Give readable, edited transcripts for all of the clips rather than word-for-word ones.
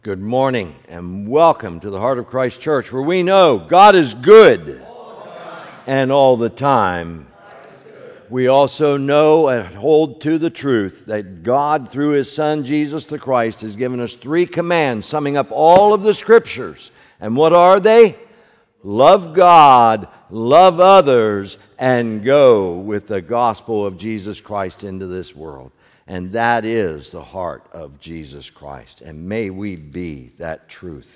Good morning and welcome to the Heart of Christ Church, where we know God is good and all the time. We also know and hold to the truth that God, through His Son Jesus the Christ, has given us 3 commands summing up all of the Scriptures. And what are they? Love God, love others, and go with the gospel of Jesus Christ into this world. And that is the heart of Jesus Christ. And may we be that truth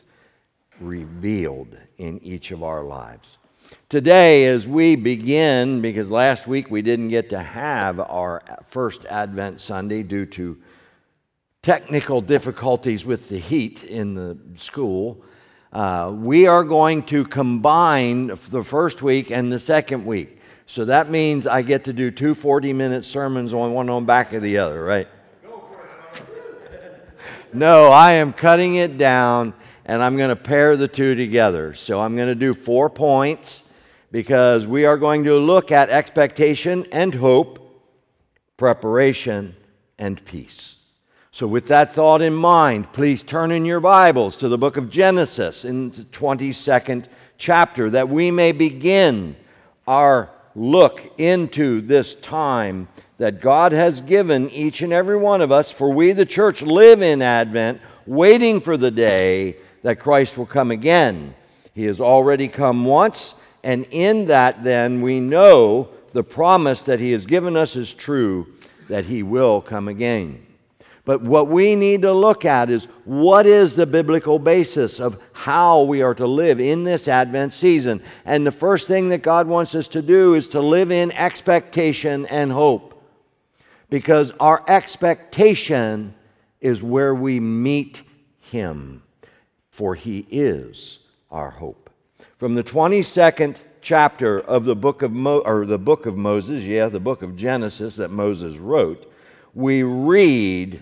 revealed in each of our lives. Today, as we begin, because last week we didn't get to have our first Advent Sunday due to technical difficulties with the heat in the school, we are going to combine the first week and the second week. So that means I get to do 2 40-minute sermons, one on back of the other, right? Go for it. No, I am cutting it down, and I'm going to pair the two together. So I'm going to do 4 points, because we are going to look at expectation and hope, preparation and peace. So with that thought in mind, please turn in your Bibles to the book of Genesis in the 22nd chapter, that we may begin our look into this time that God has given each and every one of us, for we, the church, live in Advent, waiting for the day that Christ will come again. He has already come once, and in that then we know the promise that He has given us is true, that He will come again. But what we need to look at is, what is the biblical basis of how we are to live in this Advent season? And the first thing that God wants us to do is to live in expectation and hope. Because our expectation is where we meet Him, for He is our hope. From the 22nd chapter of the book of Moses, the book of Genesis that Moses wrote, we read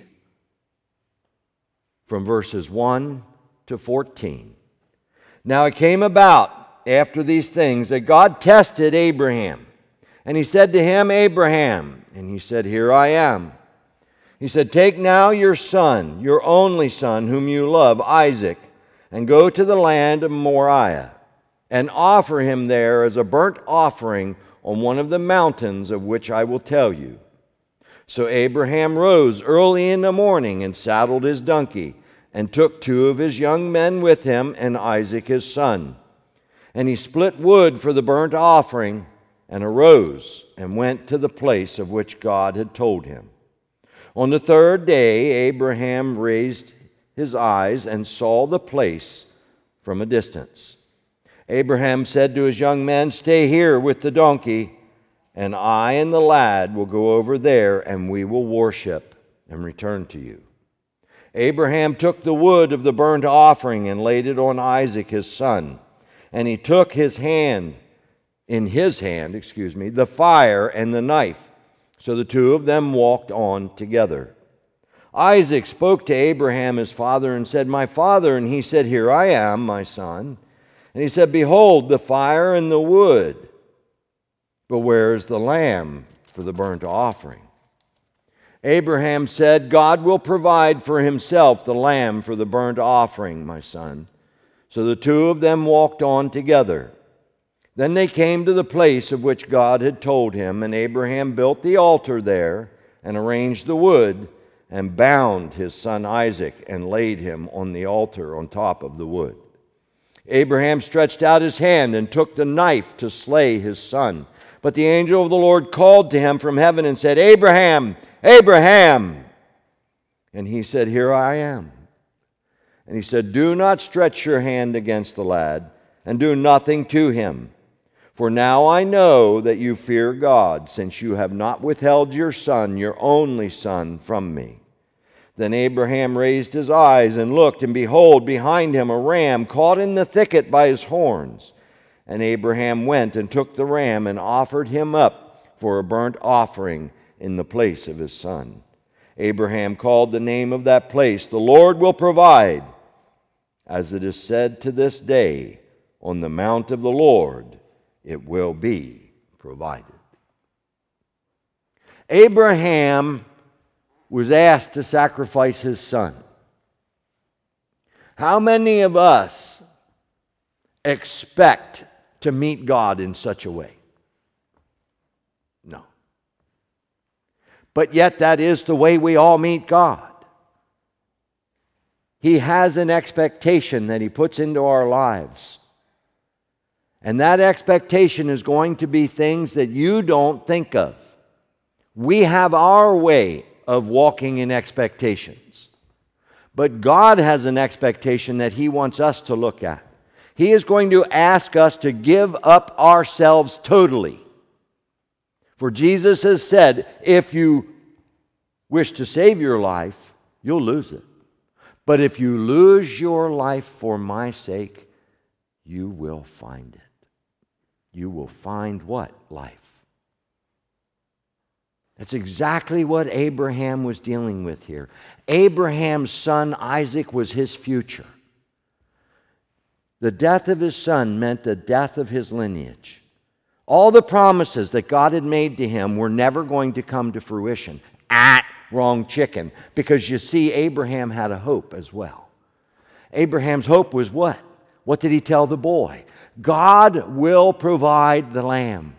from verses 1 to 14. Now it came about after these things that God tested Abraham. And He said to him, Abraham. And he said, Here I am. He said, Take now your son, your only son, whom you love, Isaac, and go to the land of Moriah, and offer him there as a burnt offering on one of the mountains of which I will tell you. So Abraham rose early in the morning and saddled his donkey, and took 2 of his young men with him and Isaac his son. And he split wood for the burnt offering, and arose and went to the place of which God had told him. On the 3rd day Abraham raised his eyes and saw the place from a distance. Abraham said to his young men, Stay here with the donkey, and I and the lad will go over there, and we will worship and return to you. Abraham took the wood of the burnt offering and laid it on Isaac his son. And he took in his hand, the fire and the knife. So the 2 of them walked on together. Isaac spoke to Abraham his father and said, My father. And he said, Here I am, my son. And he said, Behold, the fire and the wood, but where is the lamb for the burnt offering? Abraham said, God will provide for Himself the lamb for the burnt offering, my son. So the 2 of them walked on together. Then they came to the place of which God had told him, and Abraham built the altar there, and arranged the wood, and bound his son Isaac, and laid him on the altar on top of the wood. Abraham stretched out his hand and took the knife to slay his son. But the angel of the Lord called to him from heaven and said, Abraham, Abraham! And he said, Here I am. And he said, Do not stretch your hand against the lad, and do nothing to him. For now I know that you fear God, since you have not withheld your son, your only son, from me. Then Abraham raised his eyes and looked, and behold, behind him a ram caught in the thicket by his horns. And Abraham went and took the ram and offered him up for a burnt offering in the place of his son. Abraham called the name of that place, The Lord will provide. As it is said to this day, On the mount of the Lord it will be provided. Abraham was asked to sacrifice his son. How many of us expect to meet God in such a way? No. But yet that is the way we all meet God. He has an expectation that He puts into our lives. And that expectation is going to be things that you don't think of. We have our way of walking in expectations. But God has an expectation that He wants us to look at. He is going to ask us to give up ourselves totally. For Jesus has said, if you wish to save your life, you'll lose it. But if you lose your life for my sake, you will find it. You will find what? Life. That's exactly what Abraham was dealing with here. Abraham's son Isaac was his future. The death of his son meant the death of his lineage. All the promises that God had made to him were never going to come to fruition. Wrong chicken. Because you see, Abraham had a hope as well. Abraham's hope was what? What did he tell the boy? God will provide the lamb.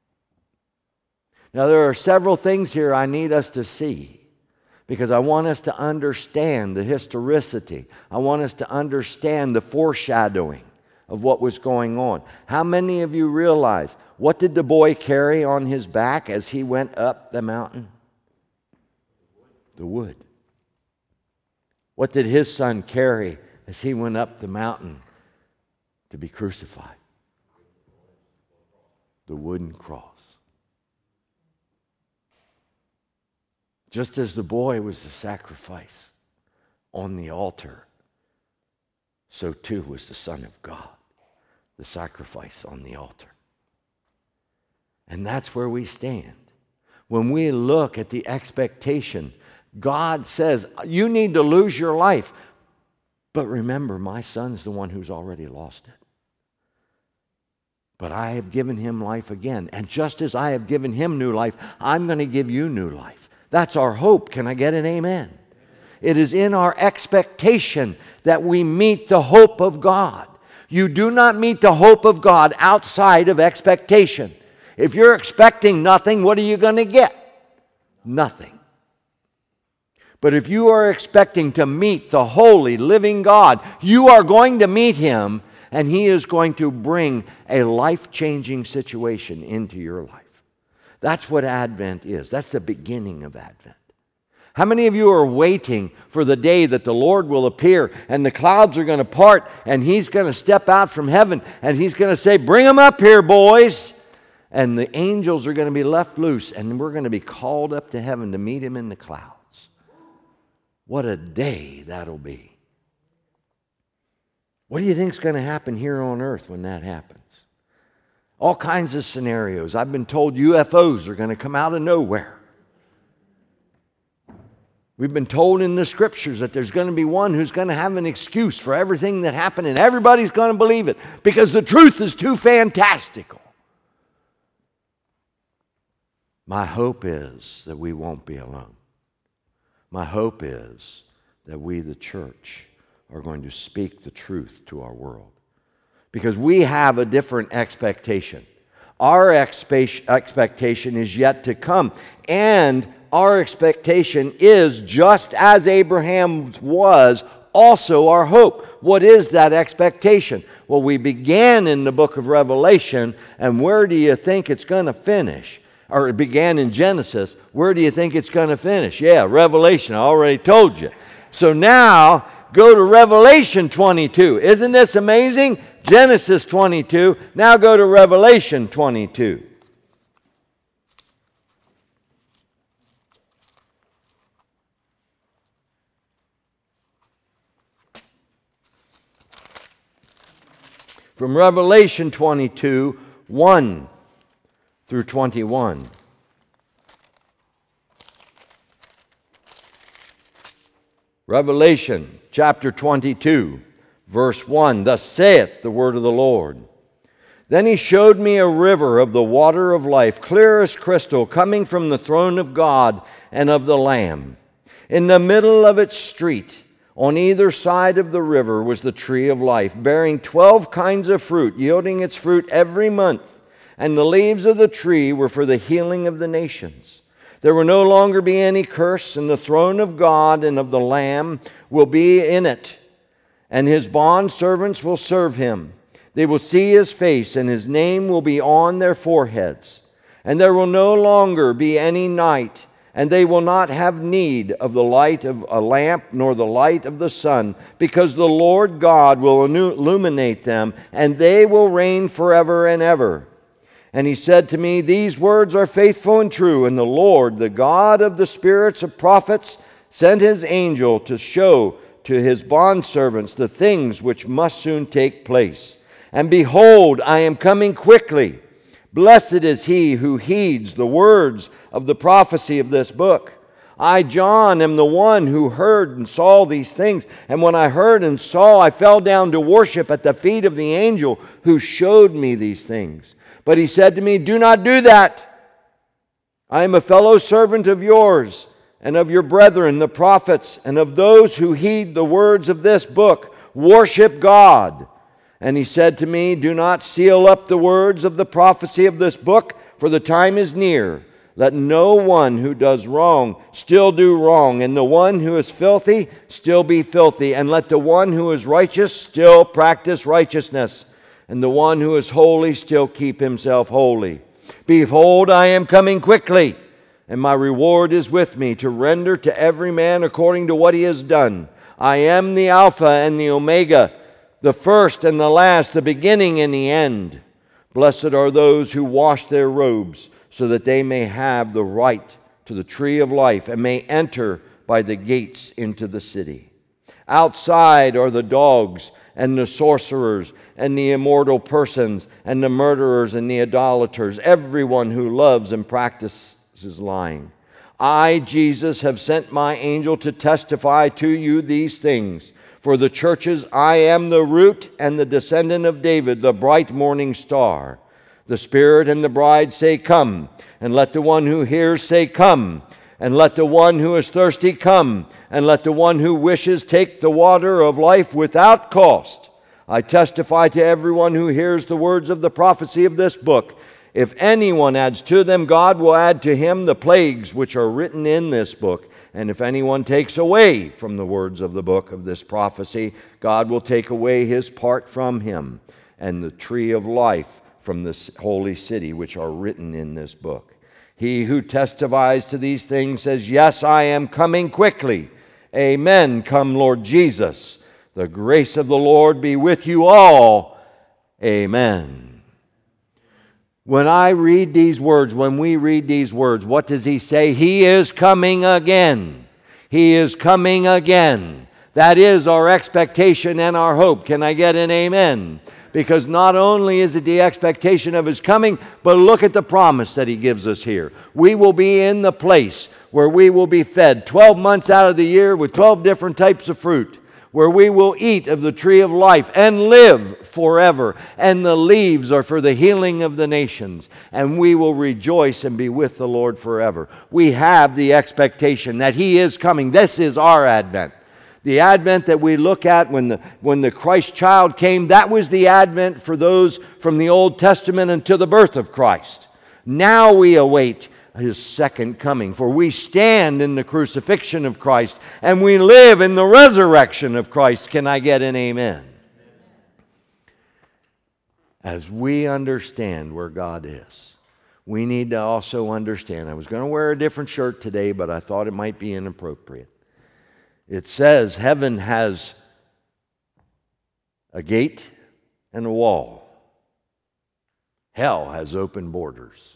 Now, there are several things here I need us to see, because I want us to understand the historicity. I want us to understand the foreshadowing of what was going on. How many of you realize, what did the boy carry on his back as he went up the mountain? The wood. What did his son carry as he went up the mountain to be crucified? The wooden cross. Just as the boy was the sacrifice on the altar, so too was the Son of God, the sacrifice on the altar. And that's where we stand. When we look at the expectation, God says, you need to lose your life. But remember, my son's the one who's already lost it. But I have given him life again. And just as I have given him new life, I'm going to give you new life. That's our hope. Can I get an amen? It is in our expectation that we meet the hope of God. You do not meet the hope of God outside of expectation. If you're expecting nothing, what are you going to get? Nothing. But if you are expecting to meet the holy, living God, you are going to meet Him, and He is going to bring a life-changing situation into your life. That's what Advent is. That's the beginning of Advent. How many of you are waiting for the day that the Lord will appear and the clouds are going to part and He's going to step out from heaven and He's going to say, bring them up here, boys. And the angels are going to be left loose and we're going to be called up to heaven to meet Him in the clouds. What a day that'll be. What do you think is going to happen here on earth when that happens? All kinds of scenarios. I've been told UFOs are going to come out of nowhere. We've been told in the scriptures that there's going to be one who's going to have an excuse for everything that happened, and everybody's going to believe it because the truth is too fantastical. My hope is that we won't be alone. My hope is that we, the church, are going to speak the truth to our world. Because we have a different expectation. Our expectation is yet to come. And our expectation is, just as Abraham's was, also our hope. What is that expectation? Well, we began in the book of Revelation, and where do you think it's going to finish? Or it began in Genesis. Where do you think it's going to finish? Yeah, Revelation. I already told you. So now, go to Revelation 22. Isn't this amazing? Genesis 22. Now go to Revelation 22. From Revelation 22, 1 through 21. Revelation chapter 22, verse 1. Thus saith the word of the Lord. Then he showed me a river of the water of life, clear as crystal, coming from the throne of God and of the Lamb. In the middle of its street, On either side of the river was the tree of life, bearing 12 kinds of fruit, yielding its fruit every month. And the leaves of the tree were for the healing of the nations. There will no longer be any curse, and the throne of God and of the Lamb will be in it, and his bondservants will serve him. They will see his face, and his name will be on their foreheads. And there will no longer be any night, and they will not have need of the light of a lamp nor the light of the sun, because the Lord God will illuminate them, and they will reign forever and ever. And he said to me, these words are faithful and true, and the Lord, the God of the spirits of prophets, sent his angel to show to his bondservants the things which must soon take place. And behold, I am coming quickly. Blessed is he who heeds the words of the prophecy of this book. I, John, am the one who heard and saw these things. And when I heard and saw, I fell down to worship at the feet of the angel who showed me these things. But he said to me, do not do that. I am a fellow servant of yours and of your brethren, the prophets, and of those who heed the words of this book. Worship God. And he said to me, do not seal up the words of the prophecy of this book, for the time is near. Let no one who does wrong still do wrong, and the one who is filthy still be filthy, and let the one who is righteous still practice righteousness, and the one who is holy still keep himself holy. Behold, I am coming quickly, and my reward is with me to render to every man according to what he has done. I am the Alpha and the Omega, the first and the last, the beginning and the end. Blessed are those who wash their robes, so that they may have the right to the tree of life and may enter by the gates into the city. Outside are the dogs and the sorcerers and the immortal persons and the murderers and the idolaters, everyone who loves and practices lying. I, Jesus, have sent my angel to testify to you these things. For the churches, I am the root and the descendant of David, the bright morning star. The Spirit and the bride say, come. And let the one who hears say, come. And let the one who is thirsty come. And let the one who wishes take the water of life without cost. I testify to everyone who hears the words of the prophecy of this book. If anyone adds to them, God will add to him the plagues which are written in this book. And if anyone takes away from the words of the book of this prophecy, God will take away his part from him, and the tree of life from this holy city which are written in this book. He who testifies to these things says, yes, I am coming quickly. Amen. Come, Lord Jesus. The grace of the Lord be with you all. Amen. When we read these words, what does he say? He is coming again. He is coming again. That is our expectation and our hope. Can I get an amen? Because not only is it the expectation of his coming, but look at the promise that he gives us here. We will be in the place where we will be fed 12 months out of the year with 12 different types of fruit, where we will eat of the tree of life and live forever. And the leaves are for the healing of the nations. And we will rejoice and be with the Lord forever. We have the expectation that he is coming. This is our Advent. The Advent that we look at when the Christ child came, that was the Advent for those from the Old Testament until the birth of Christ. Now we await his second coming, for we stand in the crucifixion of Christ and we live in the resurrection of Christ. Can I get an amen? As we understand where God is, we need to also understand. I was going to wear a different shirt today, but I thought it might be inappropriate. It says heaven has a gate and a wall. Hell has open borders.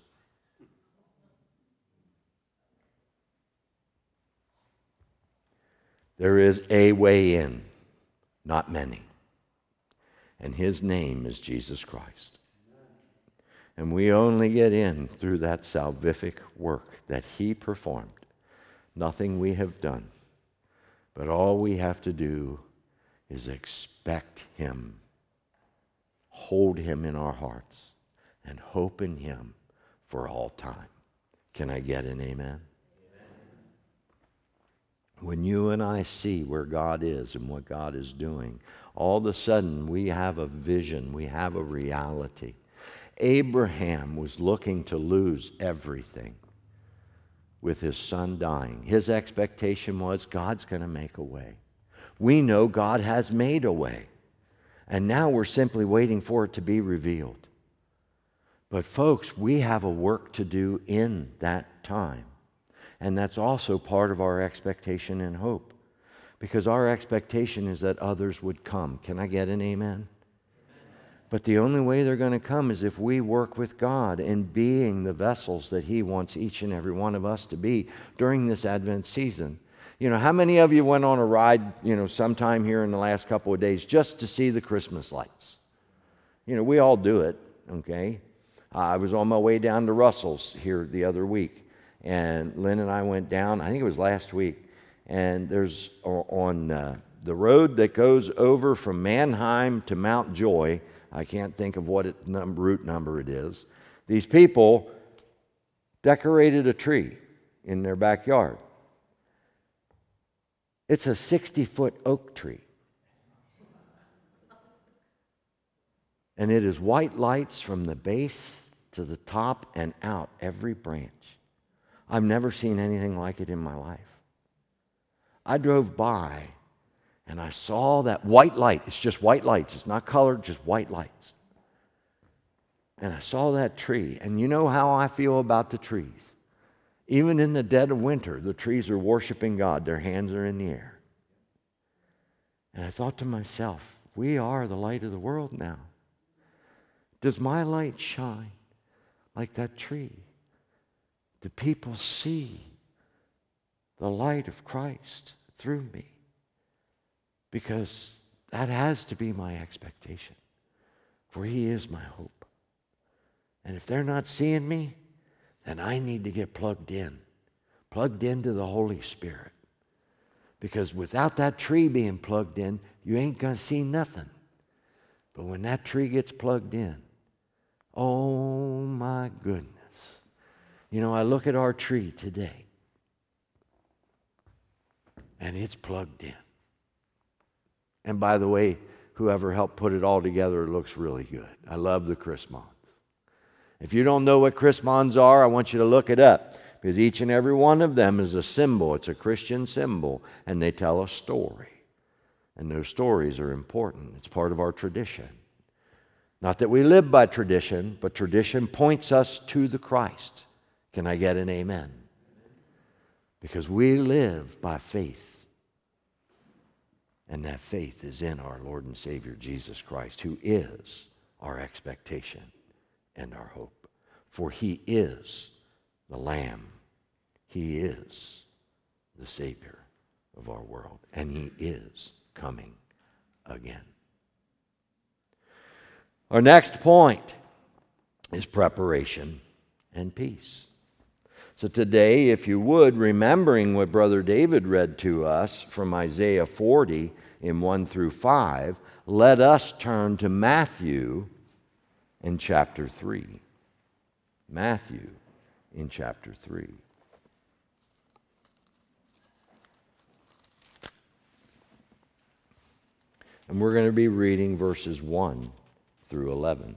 There is a way in, not many. And his name is Jesus Christ. And we only get in through that salvific work that he performed. Nothing we have done. But all we have to do is expect him, hold him in our hearts, and hope in him for all time. Can I get an amen? when you and I see where God is and what God is doing, all of a sudden we have a vision, we have a reality. Abraham was looking to lose everything with his son dying. His expectation was God's going to make a way. We know God has made a way. And now we're simply waiting for it to be revealed. But folks, we have a work to do in that time. And that's also part of our expectation and hope. Because our expectation is that others would come. Can I get an amen? But the only way they're going to come is if we work with God in being the vessels that He wants each and every one of us to be during this Advent season. You know, how many of you went on a ride, sometime here in the last couple of days just to see the Christmas lights? We all do it, okay? I was on my way down to Russell's here the other week, and Lynn and I went down, I think it was last week, and there's on the road that goes over from Mannheim to Mount Joy, I can't think of what route number it is. These people decorated a tree in their backyard. It's a 60-foot oak tree. And it is white lights from the base to the top and out every branch. I've never seen anything like it in my life. I drove by and I saw that white light. It's just white lights. It's not colored, just white lights. And I saw that tree. And you know how I feel about the trees. Even in the dead of winter, the trees are worshiping God. Their hands are in the air. And I thought to myself, we are the light of the world now. Does my light shine like that tree? Do people see the light of Christ through me? Because that has to be my expectation. For He is my hope. And if they're not seeing me, then I need to get plugged into the Holy Spirit. Because without that tree being plugged in, you ain't going to see nothing. But when that tree gets plugged in, oh my goodness. I look at our tree today, and it's plugged in. And by the way, whoever helped put it all together, it looks really good. I love the Chrismons. If you don't know what Chrismons are, I want you to look it up, because each and every one of them is a symbol. It's a Christian symbol, and they tell a story. And those stories are important. It's part of our tradition. Not that we live by tradition, but tradition points us to the Christ. Can I get an amen? Because we live by faith. And that faith is in our Lord and Savior Jesus Christ, who is our expectation and our hope. For He is the Lamb. He is the Savior of our world. And He is coming again. Our next point is preparation and peace. So today, if you would, remembering what Brother David read to us from Isaiah 40 in 1 through 5, let us turn to Matthew in chapter 3. Matthew in chapter 3. And we're going to be reading verses 1 through 11.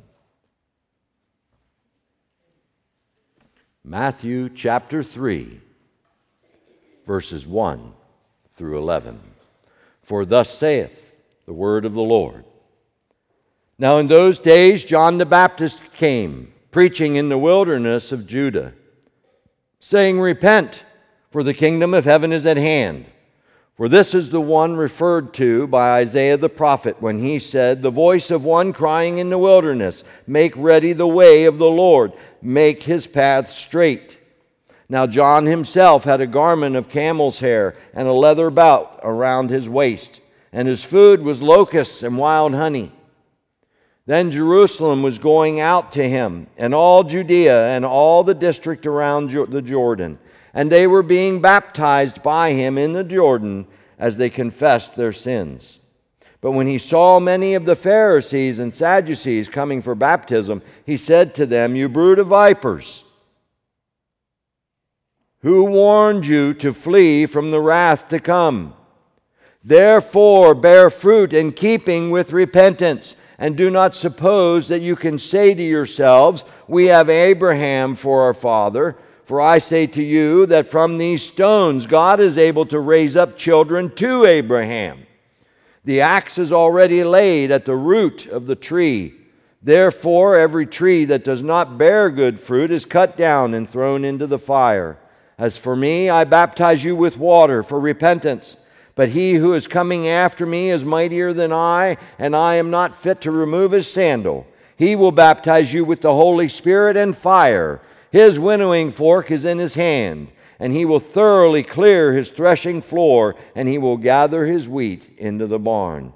Matthew chapter 3, verses 1 through 11. For thus saith the word of the Lord. Now in those days John the Baptist came, preaching in the wilderness of Judah, saying, Repent, for the kingdom of heaven is at hand. For this is the one referred to by Isaiah the prophet when he said, The voice of one crying in the wilderness, Make ready the way of the Lord, make His path straight. Now John himself had a garment of camel's hair and a leather belt around his waist, and his food was locusts and wild honey. Then Jerusalem was going out to him, and all Judea and all the district around the Jordan, and they were being baptized by him in the Jordan as they confessed their sins. But when he saw many of the Pharisees and Sadducees coming for baptism, he said to them, You brood of vipers, who warned you to flee from the wrath to come. Therefore bear fruit in keeping with repentance, and do not suppose that you can say to yourselves, we have Abraham for our father. For I say to you that from these stones God is able to raise up children to Abraham. The axe is already laid at the root of the tree. Therefore every tree that does not bear good fruit is cut down and thrown into the fire. As for me, I baptize you with water for repentance. But he who is coming after me is mightier than I, and I am not fit to remove his sandal. He will baptize you with the Holy Spirit and fire. His winnowing fork is in his hand, and he will thoroughly clear his threshing floor, and he will gather his wheat into the barn.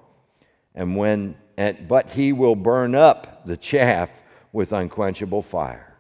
But he will burn up the chaff with unquenchable fire.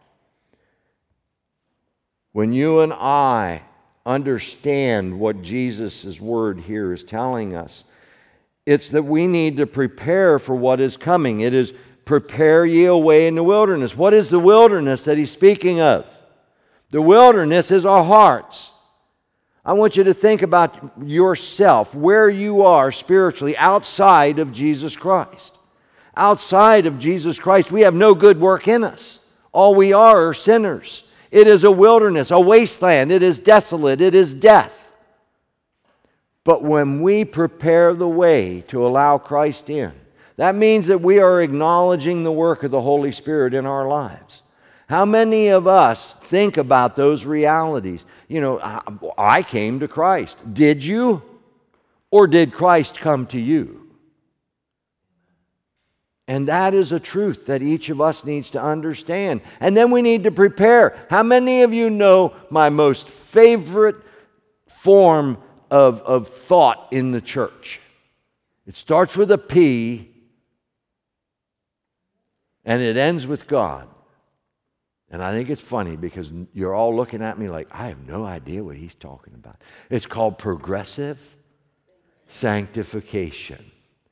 When you and I understand what Jesus' word here is telling us, it's that we need to prepare for what is coming. It is, prepare ye a way in the wilderness. What is the wilderness that he's speaking of? The wilderness is our hearts. I want you to think about yourself, where you are spiritually outside of Jesus Christ. Outside of Jesus Christ, we have no good work in us. All we are sinners. It is a wilderness, a wasteland. It is desolate. It is death. But when we prepare the way to allow Christ in, that means that we are acknowledging the work of the Holy Spirit in our lives. How many of us think about those realities? You know, I came to Christ. Did you? Or did Christ come to you? And that is a truth that each of us needs to understand. And then we need to prepare. How many of you know my most favorite form of thought in the church? It starts with a P and it ends with God. And I think it's funny because you're all looking at me like, I have no idea what he's talking about. It's called progressive sanctification.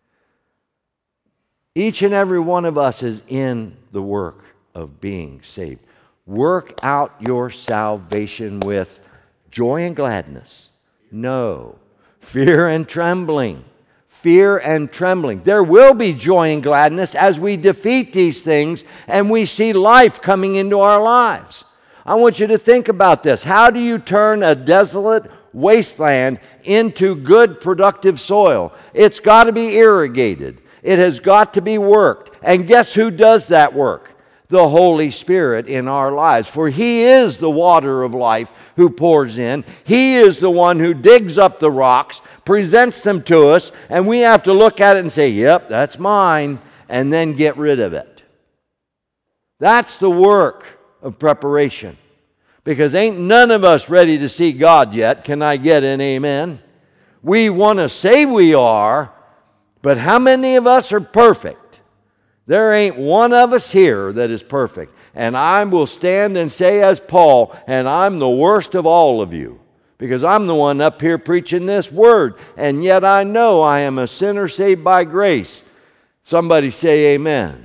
Each and every one of us is in the work of being saved. Work out your salvation with joy and gladness. No. Fear and trembling. Fear and trembling. There will be joy and gladness as we defeat these things and we see life coming into our lives. I want you to think about this. How do you turn a desolate wasteland into good, productive soil? It's got to be irrigated. It has got to be worked. And guess who does that work? The Holy Spirit in our lives. For He is the water of life who pours in. He is the one who digs up the rocks, presents them to us, and we have to look at it and say, yep, that's mine, and then get rid of it. That's the work of preparation. Because ain't none of us ready to see God yet. Can I get an amen? We want to say we are, but how many of us are perfect? There ain't one of us here that is perfect. And I will stand and say as Paul, and I'm the worst of all of you. Because I'm the one up here preaching this word. And yet I know I am a sinner saved by grace. Somebody say amen.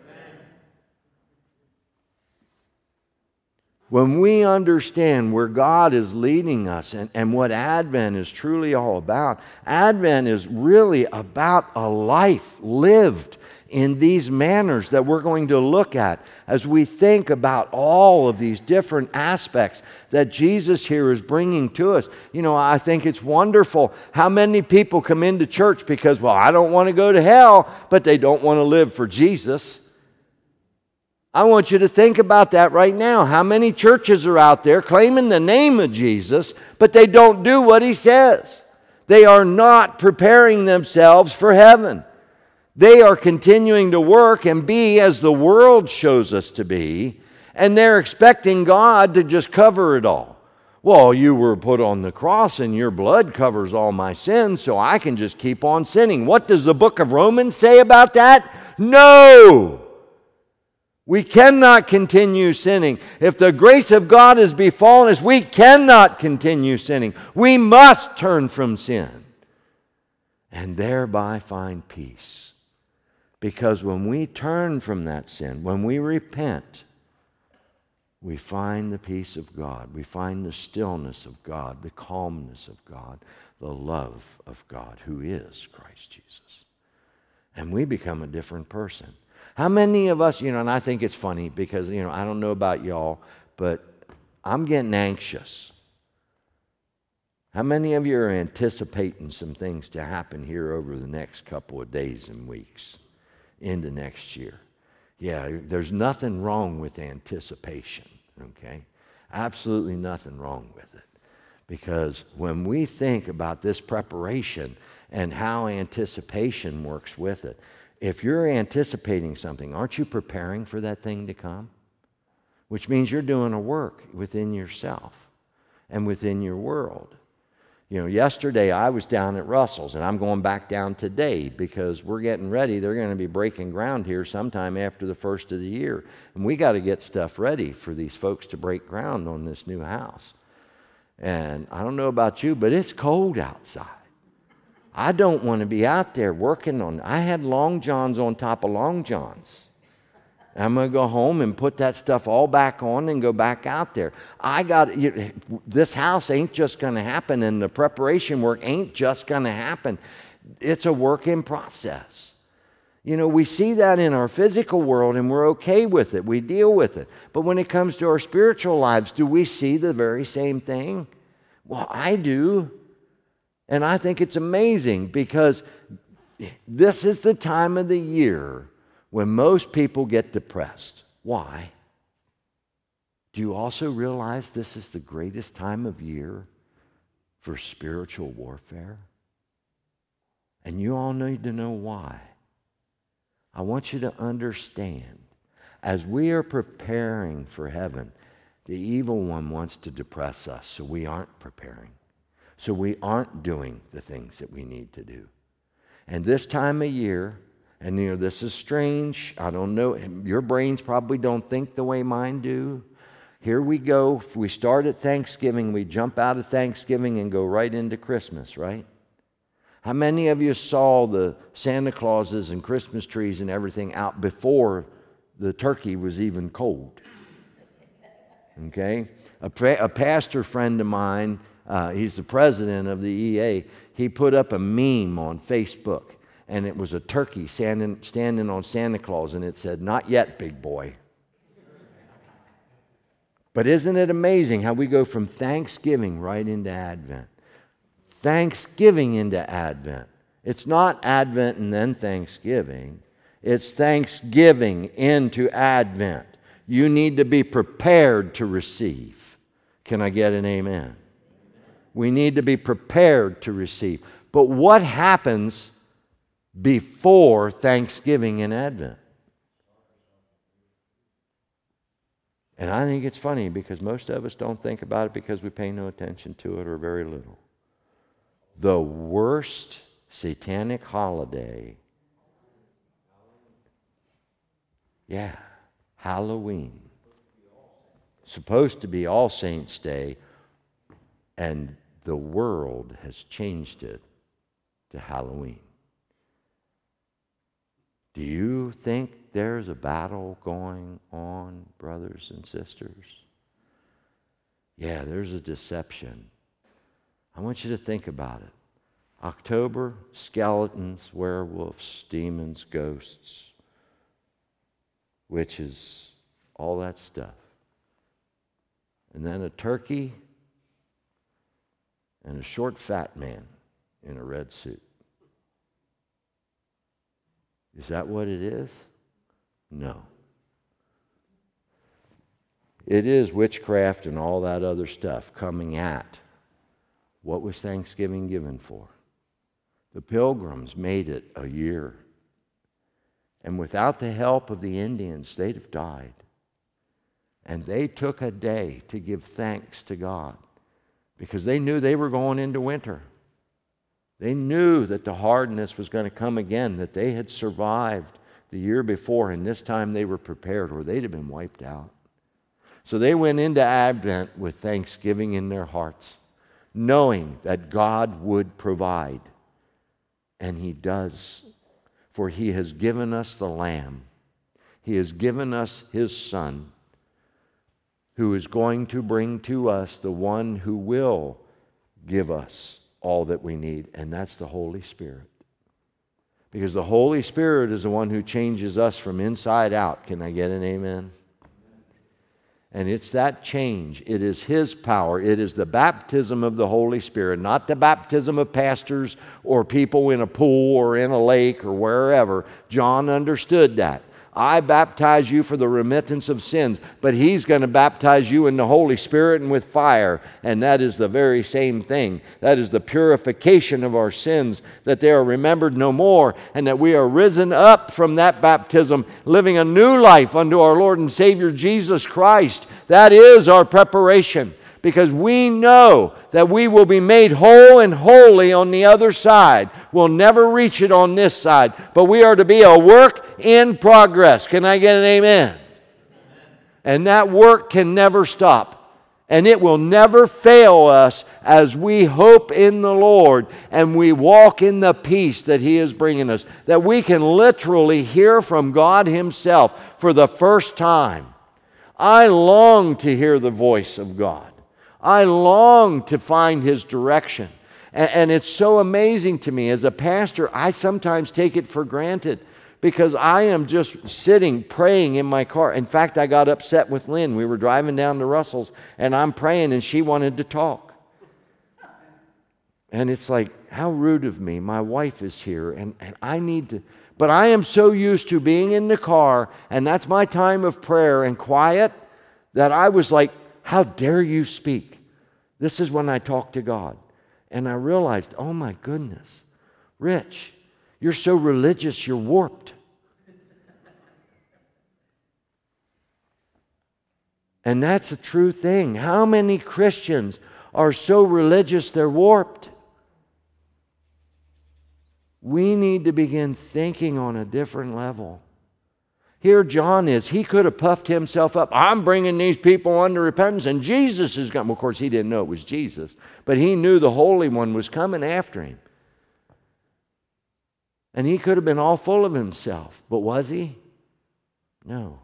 When we understand where God is leading us and what Advent is truly all about, Advent is really about a life lived in these manners that we're going to look at as we think about all of these different aspects that Jesus here is bringing to us. You know, I think it's wonderful how many people come into church because, well, I don't want to go to hell, but they don't want to live for Jesus. I want you to think about that right now. How many churches are out there claiming the name of Jesus, but they don't do what He says? They are not preparing themselves for heaven. They are continuing to work and be as the world shows us to be, and they're expecting God to just cover it all. Well, you were put on the cross and your blood covers all my sins, so I can just keep on sinning. What does the book of Romans say about that? No! We cannot continue sinning. If the grace of God has befallen us, we cannot continue sinning. We must turn from sin and thereby find peace. Because when we turn from that sin, when we repent, we find the peace of God. We find the stillness of God, the calmness of God, the love of God, who is Christ Jesus. And we become a different person. How many of us, and I think it's funny because, I don't know about y'all, but I'm getting anxious. How many of you are anticipating some things to happen here over the next couple of days and weeks into next year? Yeah, there's nothing wrong with anticipation, okay? Absolutely nothing wrong with it. Because when we think about this preparation and how anticipation works with it, if you're anticipating something, aren't you preparing for that thing to come? Which means you're doing a work within yourself and within your world. Yesterday I was down at Russell's, and I'm going back down today because we're getting ready. They're going to be breaking ground here sometime after the first of the year. And we got to get stuff ready for these folks to break ground on this new house. And I don't know about you, but it's cold outside. I don't want to be out there working on. I had long johns on top of long johns. I'm going to go home and put that stuff all back on and go back out there. This house ain't just going to happen, and the preparation work ain't just going to happen. It's a work in process. We see that in our physical world, and we're okay with it. We deal with it. But when it comes to our spiritual lives, do we see the very same thing? Well, I do. And I think it's amazing because this is the time of the year when most people get depressed. Why? Do you also realize this is the greatest time of year for spiritual warfare? And you all need to know why. I want you to understand, as we are preparing for heaven, the evil one wants to depress us, so we aren't preparing. So we aren't doing the things that we need to do. And this time of year, and this is strange. I don't know. Your brains probably don't think the way mine do. Here we go. If we start at Thanksgiving, we jump out of Thanksgiving and go right into Christmas, right? How many of you saw the Santa Clauses and Christmas trees and everything out before the turkey was even cold? Okay? A pastor friend of mine, he's the president of the EA, he put up a meme on Facebook. And it was a turkey standing on Santa Claus, and it said, "Not yet, big boy." But isn't it amazing how we go from Thanksgiving right into Advent? Thanksgiving into Advent. It's not Advent and then Thanksgiving. It's Thanksgiving into Advent. You need to be prepared to receive. Can I get an amen? We need to be prepared to receive. But what happens before Thanksgiving and Advent? And I think it's funny because most of us don't think about it because we pay no attention to it or very little. The worst satanic holiday, Halloween. Supposed to be All Saints' Day, and the world has changed it to Halloween. Do you think there's a battle going on, brothers and sisters? Yeah, there's a deception. I want you to think about it. October, skeletons, werewolves, demons, ghosts, witches, all that stuff. And then a turkey and a short, fat man in a red suit. Is that what it is? No. It is witchcraft and all that other stuff coming at what was Thanksgiving given for. The Pilgrims made it a year. And without the help of the Indians, they'd have died. And they took a day to give thanks to God because they knew they were going into winter. They knew that the hardness was going to come again, that they had survived the year before, and this time they were prepared, or they'd have been wiped out. So they went into Advent with thanksgiving in their hearts, knowing that God would provide. And He does, for He has given us the Lamb. He has given us His Son, who is going to bring to us the one who will give us all that we need, and that's the Holy Spirit. Because the Holy Spirit is the one who changes us from inside out. Can I get an amen? And it's that change. It is His power. It is the baptism of the Holy Spirit, not the baptism of pastors or people in a pool or in a lake or wherever. John understood that. I baptize you for the remittance of sins, but He's going to baptize you in the Holy Spirit and with fire. And that is the very same thing. That is the purification of our sins, that they are remembered no more, and that we are risen up from that baptism, living a new life unto our Lord and Savior Jesus Christ. That is our preparation, because we know that we will be made whole and holy on the other side. We'll never reach it on this side, but we are to be a work in progress. Can I get an amen? Amen. And that work can never stop, and it will never fail us as we hope in the Lord and we walk in the peace that He is bringing us, that we can literally hear from God Himself for the first time. I long to hear the voice of God. I long to find His direction. And it's so amazing to me. As a pastor, I sometimes take it for granted because I am just sitting praying in my car. In fact, I got upset with Lynn. We were driving down to Russell's, and I'm praying, and she wanted to talk. And it's like, how rude of me. My wife is here, and I need to. But I am so used to being in the car, and that's my time of prayer and quiet, that I was like, how dare you speak? This is when I talk to God. And I realized, oh my goodness, Rich, you're so religious, you're warped. And that's a true thing. How many Christians are so religious they're warped? We need to begin thinking on a different level. Here John is. He could have puffed himself up. I'm bringing these people unto repentance, and Jesus is coming. Well, of course, he didn't know it was Jesus, but he knew the Holy One was coming after him. And he could have been all full of himself, but was he? No.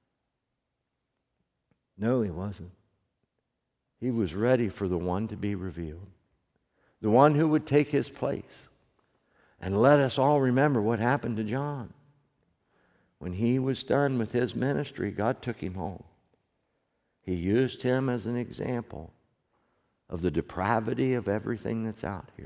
No, he wasn't. He was ready for the one to be revealed, the one who would take his place. And let us all remember what happened to John. When he was done with his ministry, God took him home. He used him as an example of the depravity of everything that's out here.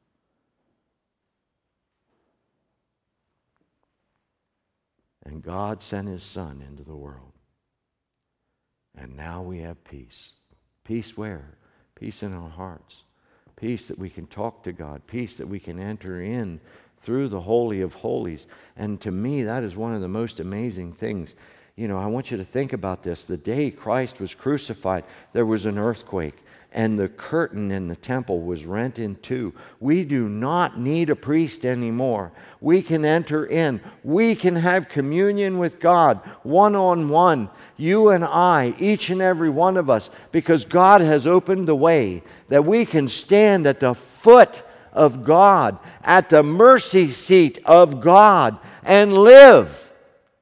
And God sent His Son into the world. And now we have peace. Peace where? Peace in our hearts. Peace that we can talk to God. Peace that we can enter in through the Holy of Holies. And to me, that is one of the most amazing things. You know, I want you to think about this. The day Christ was crucified, there was an earthquake, and the curtain in the temple was rent in two. We do not need a priest anymore. We can enter in. We can have communion with God, one-on-one, you and I, each and every one of us, because God has opened the way that we can stand at the foot of God, at the mercy seat of God, and live.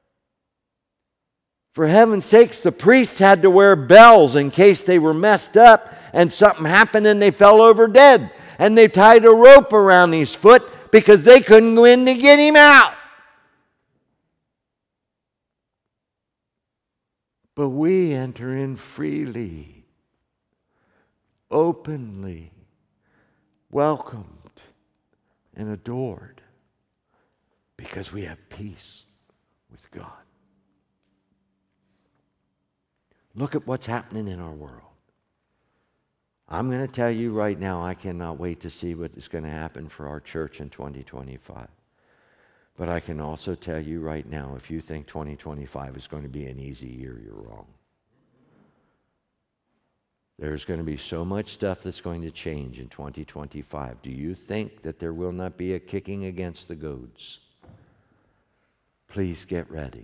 For heaven's sakes, the priests had to wear bells in case they were messed up and something happened and they fell over dead. And they tied a rope around his foot because they couldn't go in to get him out. But we enter in freely, openly, welcomed and adored, because we have peace with God. Look at what's happening in our world. I'm going to tell you right now, I cannot wait to see what is going to happen for our church in 2025. But I can also tell you right now, if you think 2025 is going to be an easy year, you're wrong. There's going to be so much stuff that's going to change in 2025. Do you think that there will not be a kicking against the goads? Please get ready.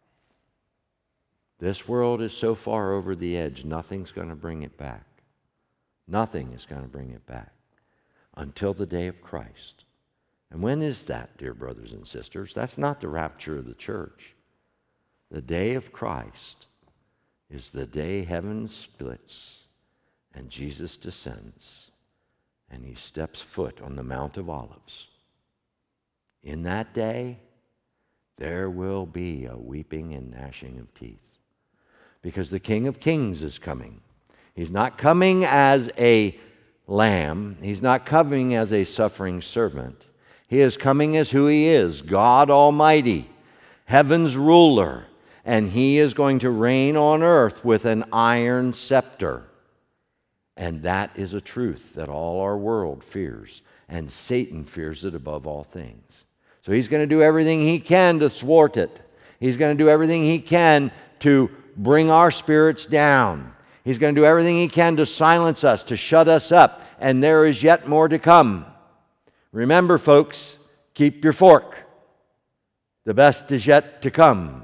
This world is so far over the edge, nothing's going to bring it back. Nothing is going to bring it back until the day of Christ. And when is that, dear brothers and sisters? That's not the rapture of the church. The day of Christ is the day heaven splits and Jesus descends and he steps foot on the Mount of Olives. In that day, there will be a weeping and gnashing of teeth, because the King of Kings is coming. He's not coming as a lamb. He's not coming as a suffering servant. He is coming as who he is, God Almighty, heaven's ruler, and he is going to reign on earth with an iron scepter. And that is a truth that all our world fears, and Satan fears it above all things. So he's going to do everything he can to thwart it. He's going to do everything he can to bring our spirits down. He's going to do everything he can to silence us, to shut us up, and there is yet more to come. Remember, folks, keep your fork. The best is yet to come.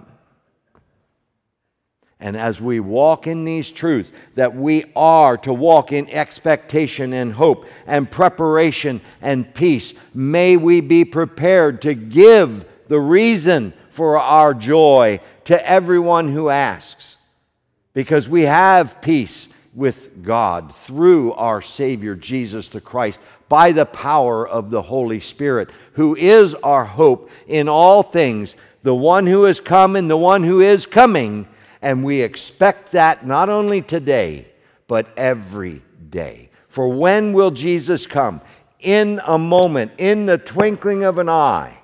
And as we walk in these truths, that we are to walk in expectation and hope and preparation and peace, may we be prepared to give the reason for our joy to everyone who asks. Because we have peace with God through our Savior Jesus the Christ by the power of the Holy Spirit, who is our hope in all things, the one who has come and the one who is coming. And we expect that not only today, but every day. For when will Jesus come? In a moment, in the twinkling of an eye,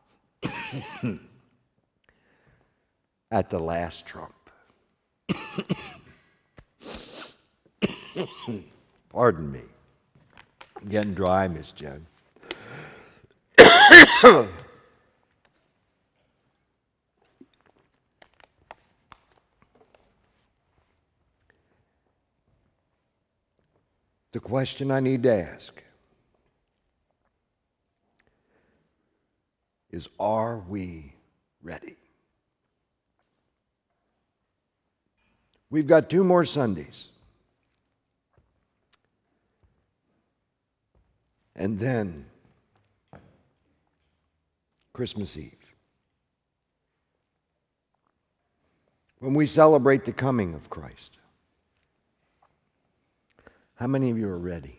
at the last trump. Pardon me. I'm getting dry, Miss Jen. The question I need to ask is, are we ready? We've got 2 more Sundays. And then Christmas Eve, when we celebrate the coming of Christ. How many of you are ready?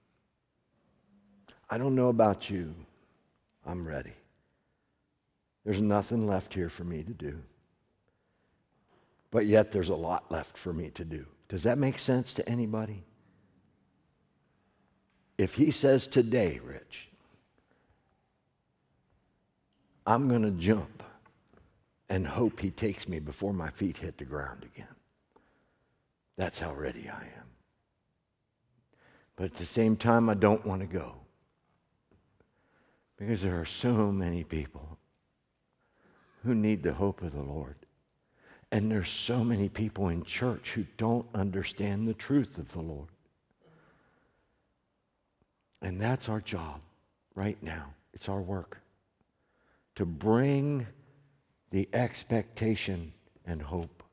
I don't know about you. I'm ready. There's nothing left here for me to do. But yet there's a lot left for me to do. Does that make sense to anybody? If he says today, Rich, I'm going to jump and hope he takes me before my feet hit the ground again. That's how ready I am. But at the same time, I don't want to go. Because there are so many people who need the hope of the Lord. And there's so many people in church who don't understand the truth of the Lord. And that's our job right now. It's our work to bring the expectation and hope,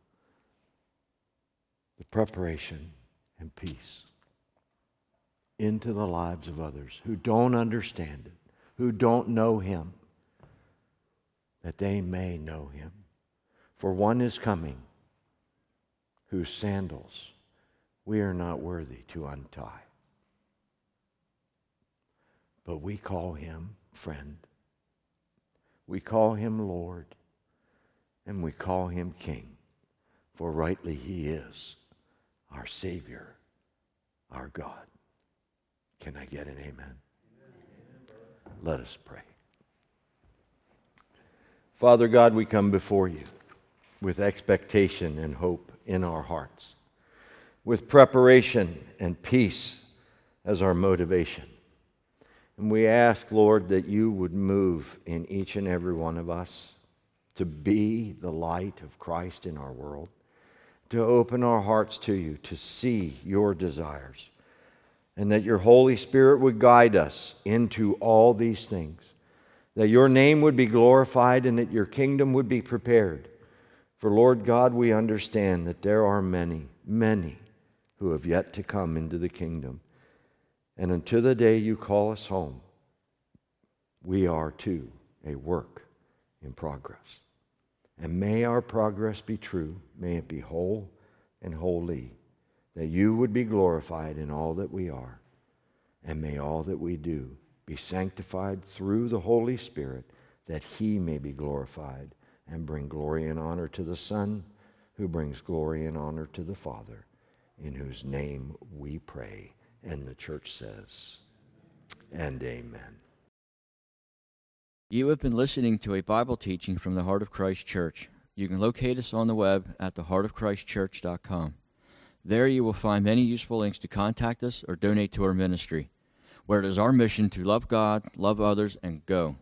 the preparation and peace into the lives of others who don't understand it, who don't know him, that they may know him. For one is coming whose sandals we are not worthy to untie. But we call him friend. We call him Lord. And we call him King. For rightly he is our Savior, our God. Can I get an amen? Let us pray. Father God, we come before you with expectation and hope in our hearts, with preparation and peace as our motivation. And we ask, Lord, that you would move in each and every one of us to be the light of Christ in our world, to open our hearts to you, to see your desires, and that your Holy Spirit would guide us into all these things, that your name would be glorified and that your kingdom would be prepared. For Lord God, we understand that there are many, many who have yet to come into the kingdom. And until the day you call us home, we are too a work in progress. And may our progress be true, may it be whole, and holy, that you would be glorified in all that we are, and may all that we do be sanctified through the Holy Spirit, that he may be glorified and bring glory and honor to the Son, who brings glory and honor to the Father, in whose name we pray. And the church says, and amen. You have been listening to a Bible teaching from the Heart of Christ Church. You can locate us on the web at theheartofchristchurch.com. There you will find many useful links to contact us or donate to our ministry, where it is our mission to love God, love others, and go.